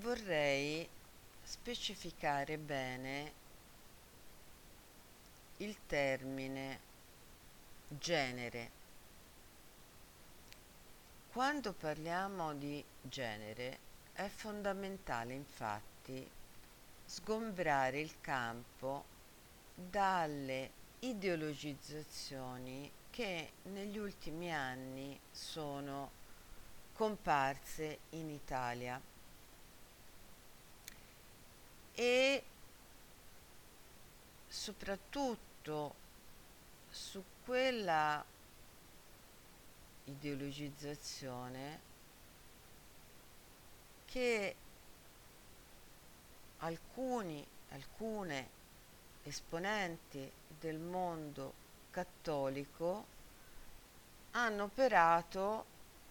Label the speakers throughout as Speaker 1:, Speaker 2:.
Speaker 1: vorrei specificare bene il termine genere. Quando parliamo di genere è fondamentale infatti sgombrare il campo dalle ideologizzazioni che negli ultimi anni sono comparse in Italia e soprattutto su quella ideologizzazione che alcune esponenti del mondo cattolico hanno operato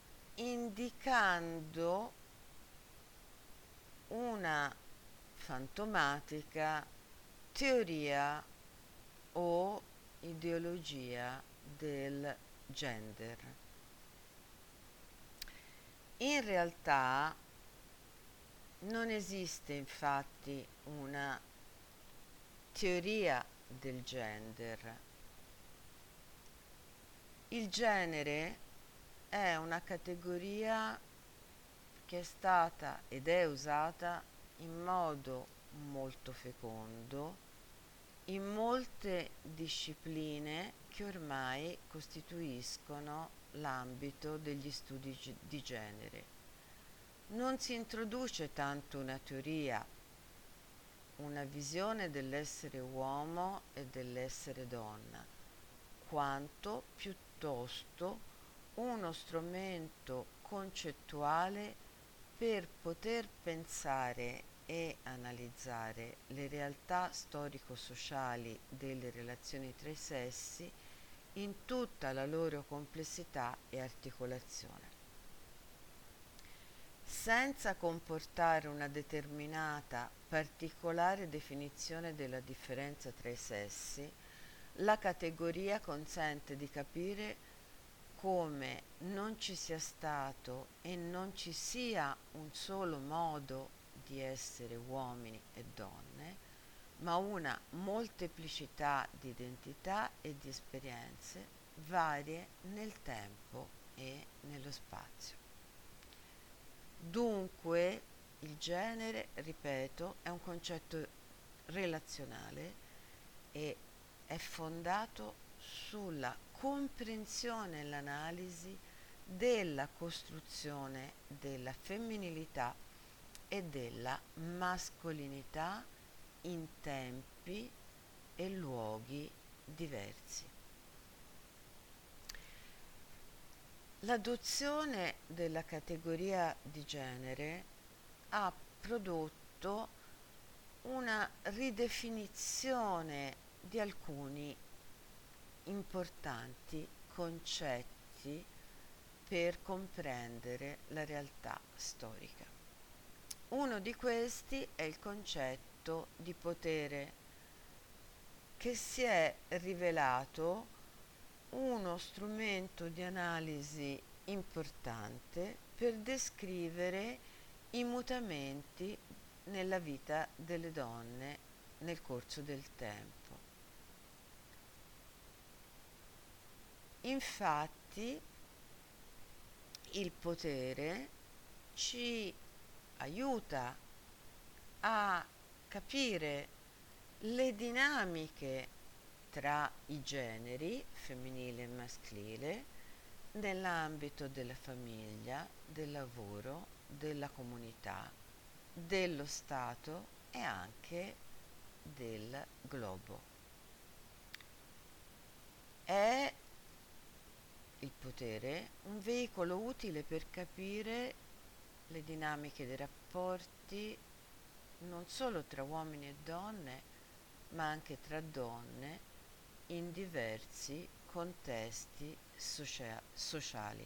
Speaker 1: indicando una fantomatica teoria o ideologia del gender. In realtà non esiste infatti una teoria del gender. Il genere è una categoria che è stata ed è usata in modo molto fecondo in molte discipline che ormai costituiscono l'ambito degli studi di genere. Non si introduce tanto una teoria, una visione dell'essere uomo e dell'essere donna, quanto piuttosto uno strumento concettuale per poter pensare e analizzare le realtà storico-sociali delle relazioni tra i sessi in tutta la loro complessità e articolazione, senza comportare una determinata particolare definizione della differenza tra i sessi. La categoria consente di capire come non ci sia stato e non ci sia un solo modo di essere uomini e donne, ma una molteplicità di identità e di esperienze varie nel tempo e nello spazio. Dunque, il genere, ripeto, è un concetto relazionale e è fondato sulla comprensione e l'analisi della costruzione della femminilità e della mascolinità in tempi e luoghi diversi. L'adozione della categoria di genere ha prodotto una ridefinizione di alcuni importanti concetti per comprendere la realtà storica. Uno di questi è il concetto di potere, che si è rivelato uno strumento di analisi importante per descrivere i mutamenti nella vita delle donne nel corso del tempo. Infatti, il potere ci aiuta a capire le dinamiche tra i generi, femminile e maschile, nell'ambito della famiglia, del lavoro, della comunità, dello Stato e anche del globo. È il potere un veicolo utile per capire le dinamiche dei rapporti non solo tra uomini e donne, ma anche tra donne in diversi contesti sociali.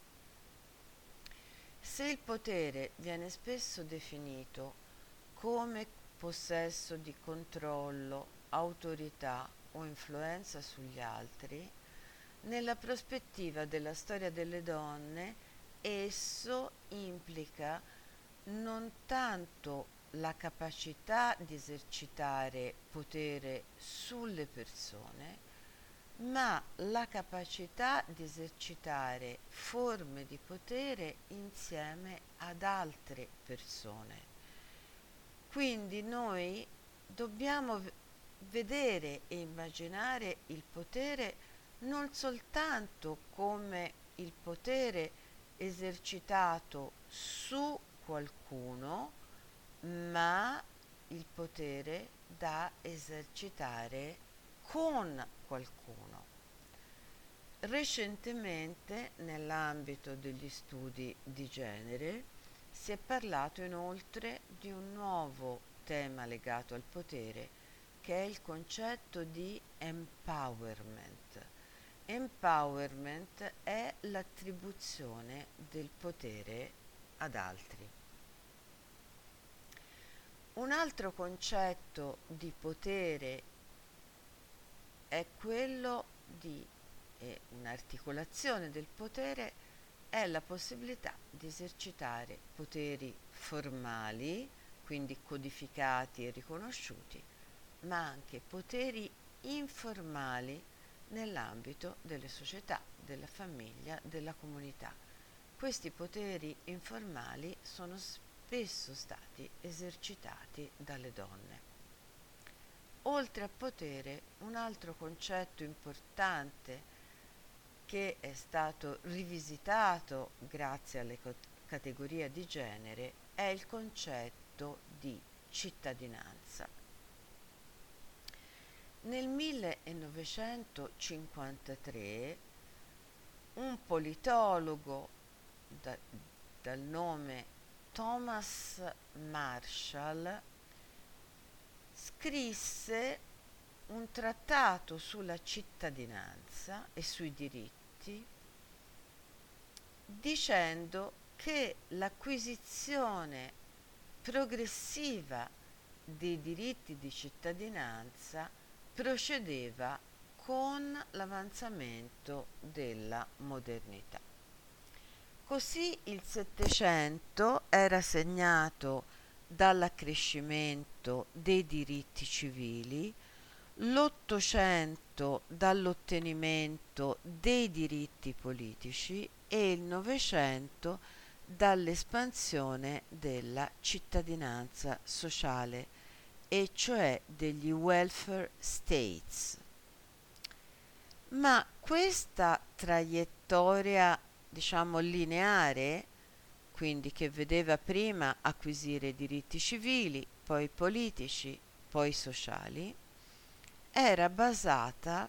Speaker 1: Se il potere viene spesso definito come possesso di controllo, autorità o influenza sugli altri, nella prospettiva della storia delle donne esso implica non tanto la capacità di esercitare potere sulle persone, ma la capacità di esercitare forme di potere insieme ad altre persone. Quindi noi dobbiamo vedere e immaginare il potere non soltanto come il potere esercitato su qualcuno, ma il potere da esercitare con qualcuno. Recentemente, nell'ambito degli studi di genere, si è parlato inoltre di un nuovo tema legato al potere, che è il concetto di empowerment. Empowerment è l'attribuzione del potere ad altri. Un altro concetto di potere è quello di un'articolazione del potere è la possibilità di esercitare poteri formali, quindi codificati e riconosciuti, ma anche poteri informali nell'ambito delle società, della famiglia, della comunità. Questi poteri informali sono spesso stati esercitati dalle donne. Oltre a potere, un altro concetto importante che è stato rivisitato grazie alle categorie di genere è il concetto di cittadinanza. Nel 1953 un politologo dal nome Thomas Marshall scrisse un trattato sulla cittadinanza e sui diritti dicendo che l'acquisizione progressiva dei diritti di cittadinanza procedeva con l'avanzamento della modernità. Così il Settecento era segnato dall'accrescimento dei diritti civili, l'Ottocento dall'ottenimento dei diritti politici e il Novecento dall'espansione della cittadinanza sociale, e cioè degli welfare states. Ma questa traiettoria, diciamo, lineare, quindi che vedeva prima acquisire diritti civili, poi politici, poi sociali, era basata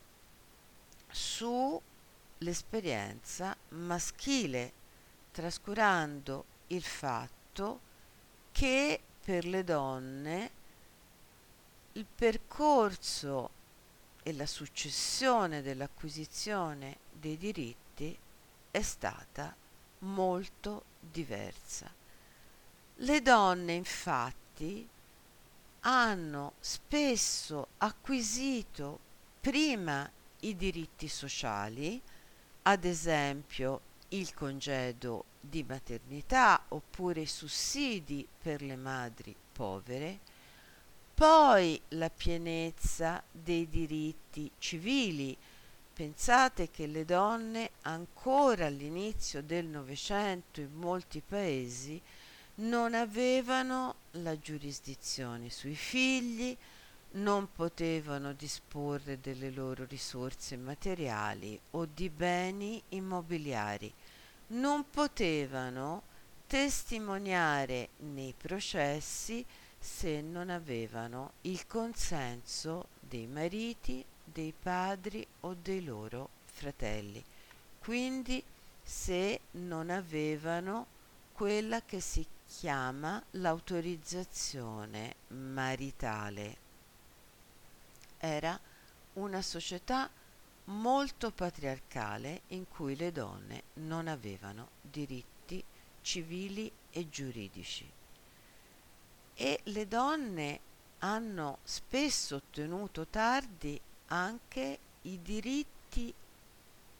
Speaker 1: sull'esperienza maschile, trascurando il fatto che per le donne il percorso e la successione dell'acquisizione dei diritti è stata molto diversa. Le donne infatti hanno spesso acquisito prima i diritti sociali, ad esempio il congedo di maternità oppure i sussidi per le madri povere, poi la pienezza dei diritti civili. Pensate che le donne ancora all'inizio del Novecento in molti paesi non avevano la giurisdizione sui figli, non potevano disporre delle loro risorse materiali o di beni immobiliari, non potevano testimoniare nei processi se non avevano il consenso dei mariti, dei padri o dei loro fratelli. Quindi se non avevano quella che si chiama l'autorizzazione maritale. Era una società molto patriarcale in cui le donne non avevano diritti civili e giuridici. E le donne hanno spesso ottenuto tardi anche i diritti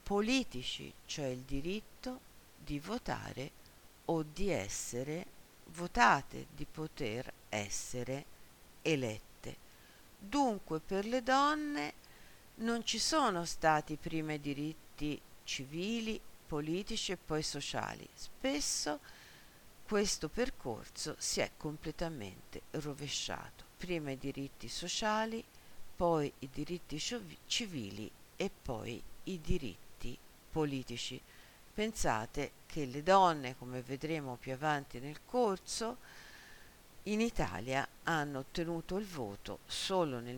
Speaker 1: politici, cioè il diritto di votare o di essere votate, di poter essere elette. Dunque per le donne non ci sono stati prima i diritti civili, politici e poi sociali. Spesso questo percorso si è completamente rovesciato. Prima i diritti sociali, poi i diritti civili e poi i diritti politici. Pensate che le donne, come vedremo più avanti nel corso, in Italia hanno ottenuto il voto solo nel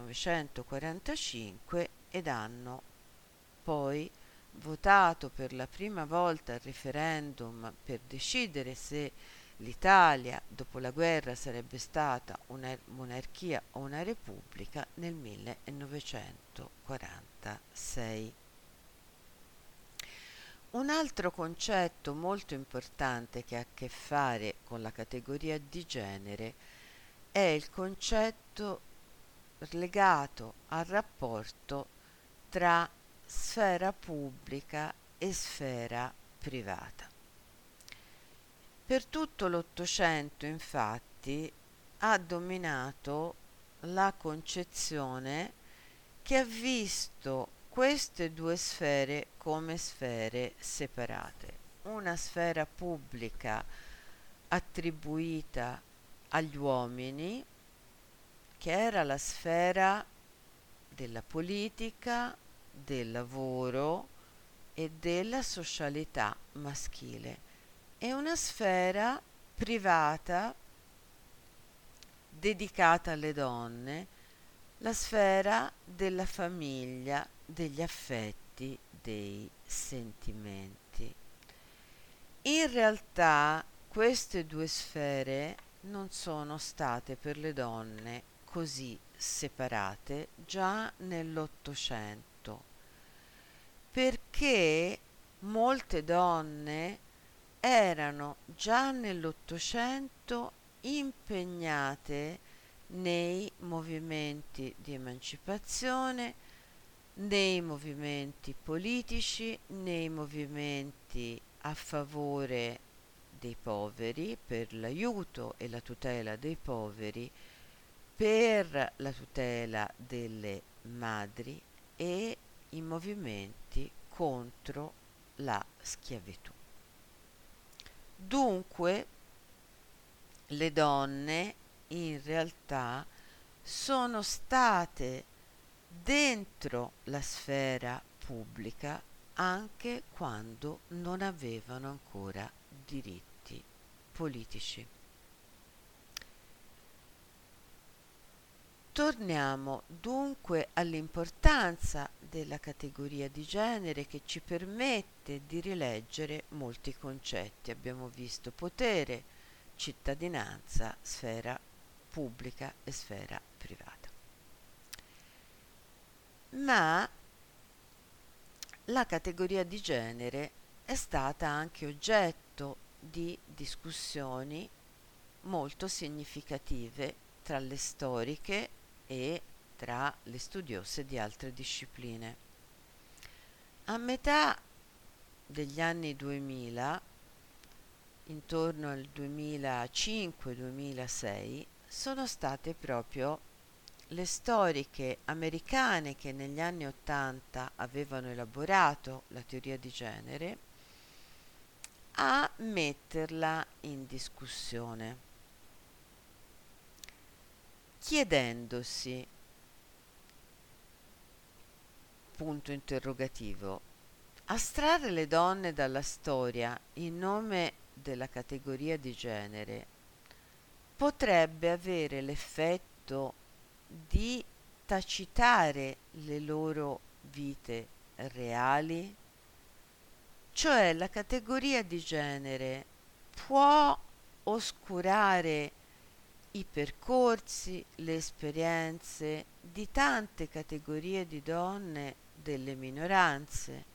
Speaker 1: 1945 ed hanno poi votato per la prima volta al referendum per decidere se l'Italia dopo la guerra sarebbe stata una monarchia o una repubblica nel 1946. Un altro concetto molto importante che ha a che fare con la categoria di genere è il concetto legato al rapporto tra sfera pubblica e sfera privata. Per tutto l'Ottocento, infatti, ha dominato la concezione che ha visto queste due sfere come sfere separate. Una sfera pubblica attribuita agli uomini, che era la sfera della politica, del lavoro e della socialità maschile, e una sfera privata dedicata alle donne, la sfera della famiglia, degli affetti, dei sentimenti. In realtà queste due sfere non sono state per le donne così separate già nell'Ottocento, perché molte donne erano già nell'Ottocento impegnate nei movimenti di emancipazione, nei movimenti politici, nei movimenti a favore dei poveri, per l'aiuto e la tutela dei poveri, per la tutela delle madri e i movimenti contro la schiavitù. Dunque, le donne in realtà sono state dentro la sfera pubblica anche quando non avevano ancora diritti politici. Torniamo dunque all'importanza della categoria di genere che ci permette di rileggere molti concetti. Abbiamo visto potere, cittadinanza, sfera pubblica e sfera privata. Ma la categoria di genere è stata anche oggetto di discussioni molto significative tra le storiche e tra le studiose di altre discipline. A metà degli anni 2000, intorno al 2005-2006, sono state proprio le storiche americane che negli anni 80 avevano elaborato la teoria di genere a metterla in discussione, chiedendosi, punto interrogativo, astrarre le donne dalla storia in nome della categoria di genere potrebbe avere l'effetto di tacitare le loro vite reali? Cioè la categoria di genere può oscurare i percorsi, le esperienze di tante categorie di donne delle minoranze,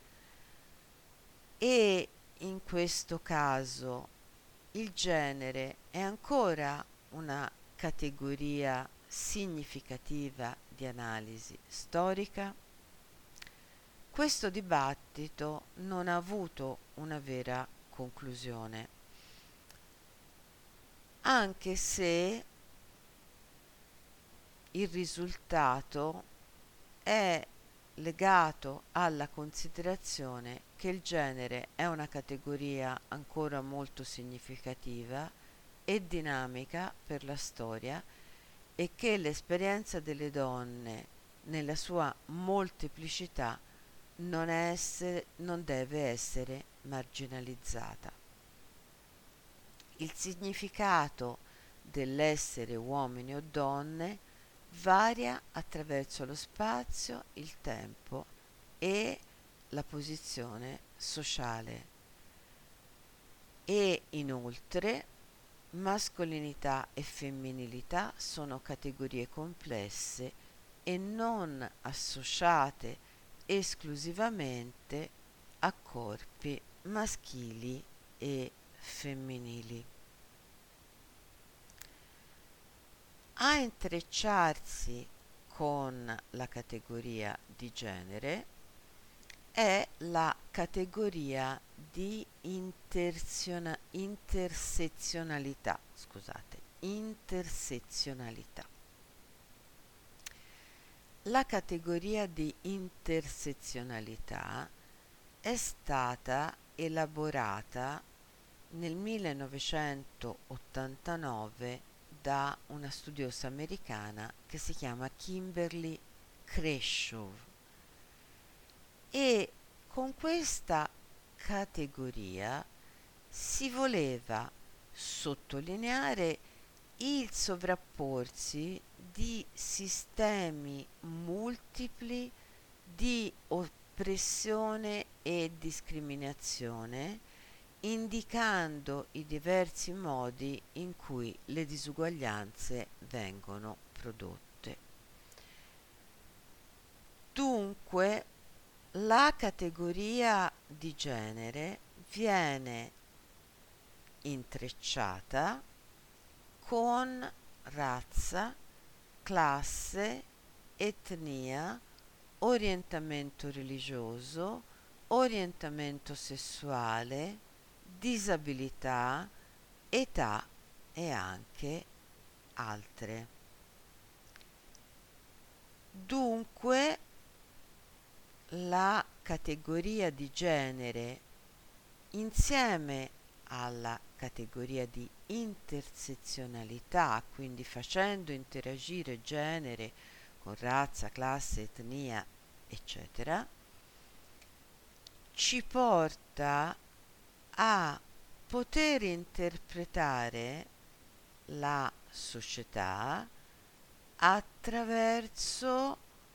Speaker 1: e in questo caso il genere è ancora una categoria significativa di analisi storica? Questo dibattito non ha avuto una vera conclusione. anche se il risultato è legato alla considerazione che il genere è una categoria ancora molto significativa e dinamica per la storia e che l'esperienza delle donne nella sua molteplicità non deve essere marginalizzata. Il significato dell'essere uomini o donne varia attraverso lo spazio, il tempo e la posizione sociale. E inoltre mascolinità e femminilità sono categorie complesse e non associate esclusivamente a corpi maschili e femminili. A intrecciarsi con la categoria di genere è la categoria di intersezionalità, scusate, intersezionalità. La categoria di intersezionalità è stata elaborata nel 1989 da una studiosa americana che si chiama Kimberly Crenshaw e con questa categoria si voleva sottolineare il sovrapporsi di sistemi multipli di oppressione e discriminazione, indicando i diversi modi in cui le disuguaglianze vengono prodotte. Dunque, la categoria di genere viene intrecciata con razza, classe, etnia, orientamento religioso, orientamento sessuale, disabilità, età e anche altre. Dunque, la categoria di genere insieme alla categoria di intersezionalità, quindi facendo interagire genere con razza, classe, etnia, eccetera, ci porta a poter interpretare la società attraverso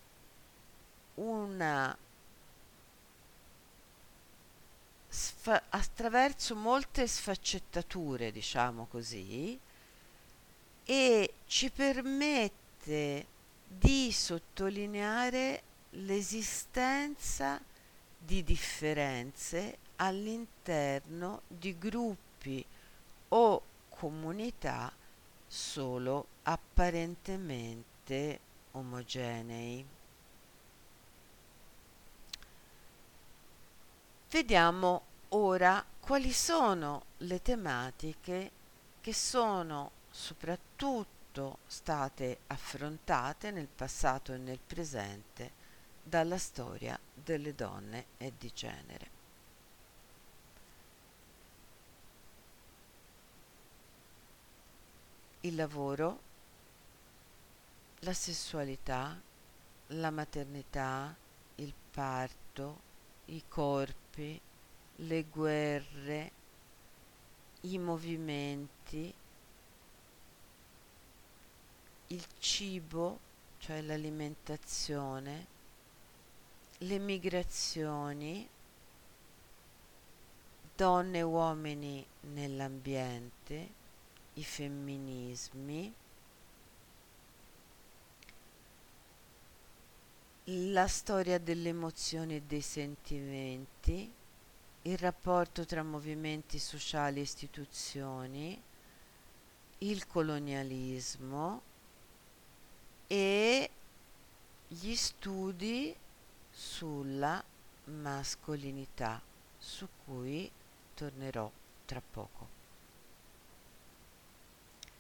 Speaker 1: attraverso molte sfaccettature, diciamo così, e ci permette di sottolineare l'esistenza di differenze all'interno di gruppi o comunità solo apparentemente omogenei. Vediamo ora quali sono le tematiche che sono soprattutto state affrontate nel passato e nel presente dalla storia delle donne e di genere. Il lavoro, la sessualità, la maternità, il parto, i corpi, le guerre, i movimenti, il cibo, cioè l'alimentazione, le migrazioni, donne e uomini nell'ambiente, i femminismi, la storia delle emozioni e dei sentimenti, il rapporto tra movimenti sociali e istituzioni, il colonialismo e gli studi sulla mascolinità, su cui tornerò tra poco.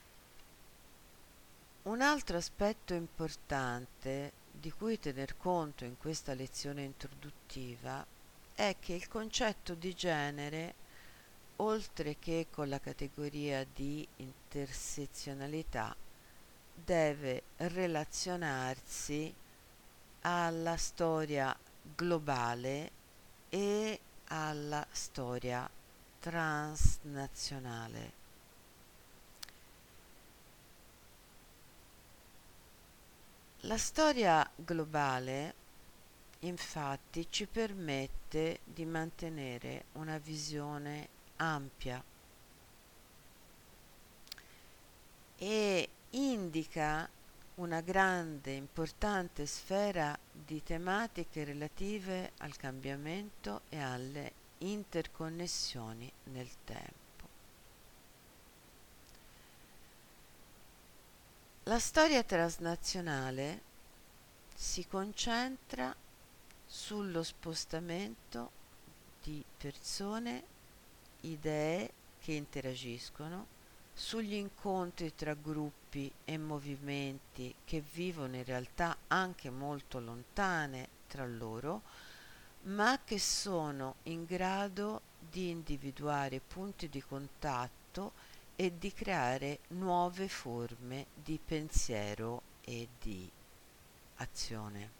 Speaker 1: Un altro aspetto importante di cui tener conto in questa lezione introduttiva è che il concetto di genere, oltre che con la categoria di intersezionalità, deve relazionarsi alla storia globale e alla storia transnazionale. La storia globale, infatti, ci permette di mantenere una visione ampia e indica una grande, importante sfera di tematiche relative al cambiamento e alle interconnessioni nel tempo. La storia transnazionale si concentra sullo spostamento di persone, idee che interagiscono, sugli incontri tra gruppi e movimenti che vivono in realtà anche molto lontane tra loro, ma che sono in grado di individuare punti di contatto e di creare nuove forme di pensiero e di azione.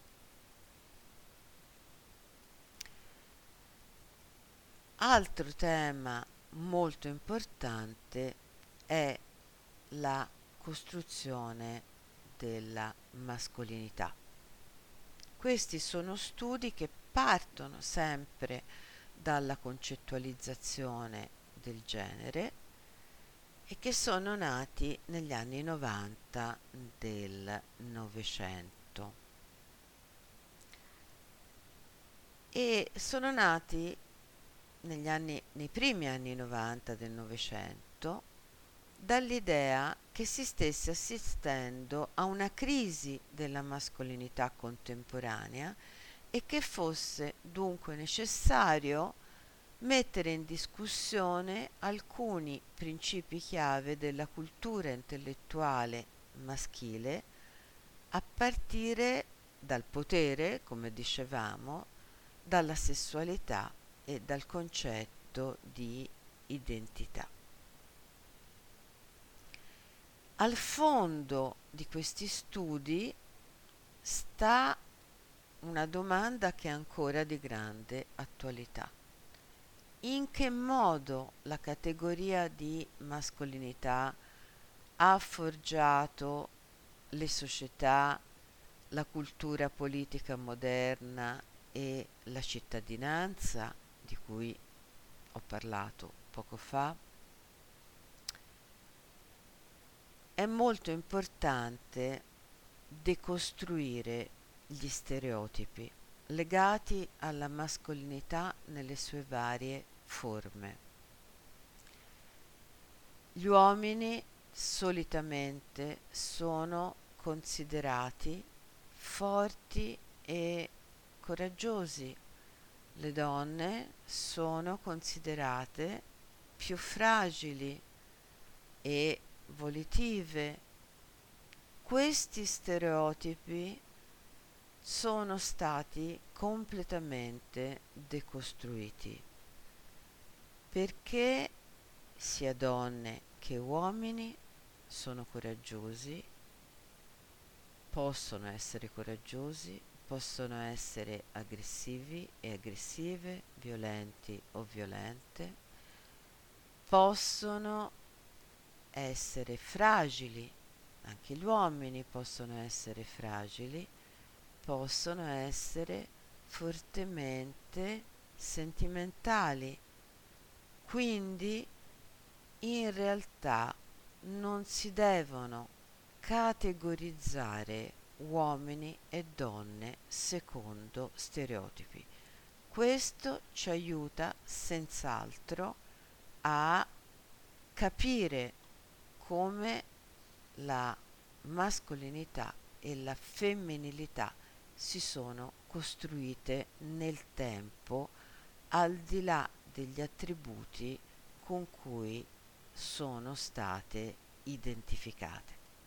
Speaker 1: Altro tema molto importante è la costruzione della mascolinità. Questi sono studi che partono sempre dalla concettualizzazione del genere e che sono nati negli anni 90 del Novecento e sono nati nei primi anni 90 del Novecento dall'idea che si stesse assistendo a una crisi della mascolinità contemporanea e che fosse dunque necessario mettere in discussione alcuni principi chiave della cultura intellettuale maschile a partire dal potere, come dicevamo, dalla sessualità e dal concetto di identità. Al fondo di questi studi sta una domanda che è ancora di grande attualità. In che modo la categoria di mascolinità ha forgiato le società, la cultura politica moderna e la cittadinanza, di cui ho parlato poco fa? È molto importante decostruire gli stereotipi legati alla mascolinità nelle sue varie forme. Gli uomini solitamente sono considerati forti e coraggiosi, le donne sono considerate più fragili e volitive. Questi stereotipi sono stati completamente decostruiti perché sia donne che uomini sono coraggiosi, possono essere coraggiosi, possono essere aggressivi e aggressive, violenti o violente, possono essere fragili, anche gli uomini possono essere fragili, possono essere fortemente sentimentali. Quindi in realtà non si devono categorizzare uomini e donne secondo stereotipi. Questo ci aiuta senz'altro a capire come la mascolinità e la femminilità si sono costruite nel tempo al di là degli attributi con cui sono state identificate.